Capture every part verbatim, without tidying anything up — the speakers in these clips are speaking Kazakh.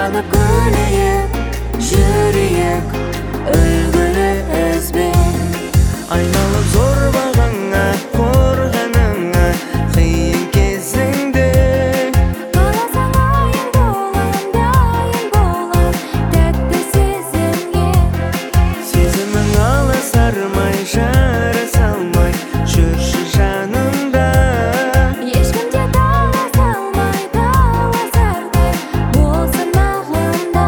Қуанып күлейік, жүрейік үлгілі ізбен. Айналып зор бағаңа, қорғаныңа қиын кезіңде. Қаласаң айың болам, дайын болам тәтті сезімге. Сезімің аласармай, жара салмай жүрші жанымда. Ешкімде таласа алмай, таласардай болсын ағымда.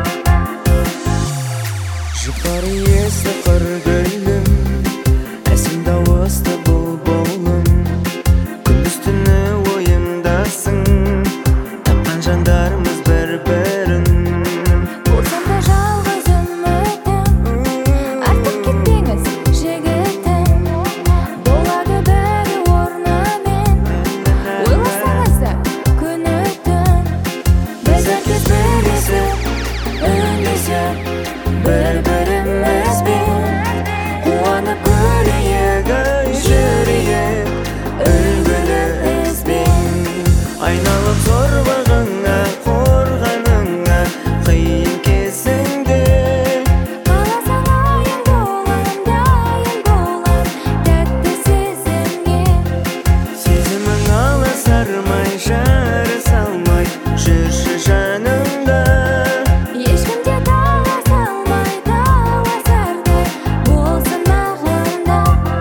Жұпар иесі қыр гүлім, әсем дауысты бұлбұлым. Күндіз түні ойымдасың, тапқан жандарымыз бір-бірін. Болсам да жалғыз үмітім, артып кетпеңіз жігітім. Болады бәрі орнымен, ойласаңыз да күні түн. Біз әркез бірлесіп, үндесіп, бір-бірімізбен. Қуанып күлейік, жүрейік үлгілі ізбен. Айналып зор бағаңа, қорғаныңа қиын кезіңде. Қаласаң айың болам, дайын болам тәтті сезімге. Сезімің аласармай, жара салмай жүрші жанымда. Ешкімде таласа алмай, таласардай болсын ағымда.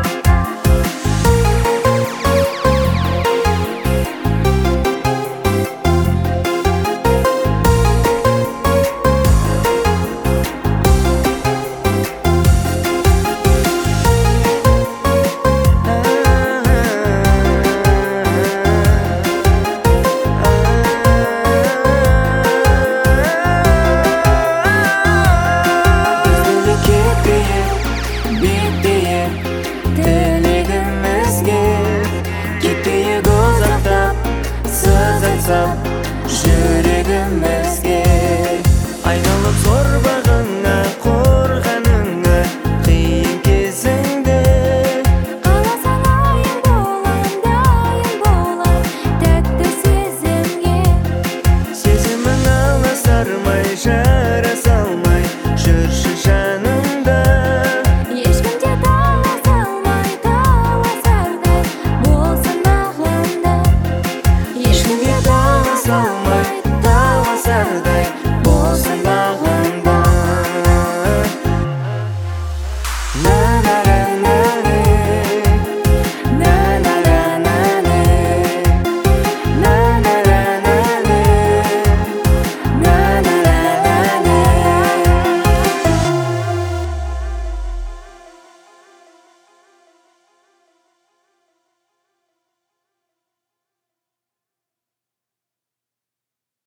Бізді кетпейік, бетпейік тілегімізге. Кетпейік ұзақтап, сөз айтсам жүрегімізге. Айналып зор бағаңа, қорғаныңа қиын кезіңде. Қаласаң айың болам, дайын болам тәтті сезімге. Сезімің аласармай, жара салмай жүрші жанымда. Ешкімде таласа алмай, таласардай болсын ағымда. Ешкімге таласа алмай, таласардай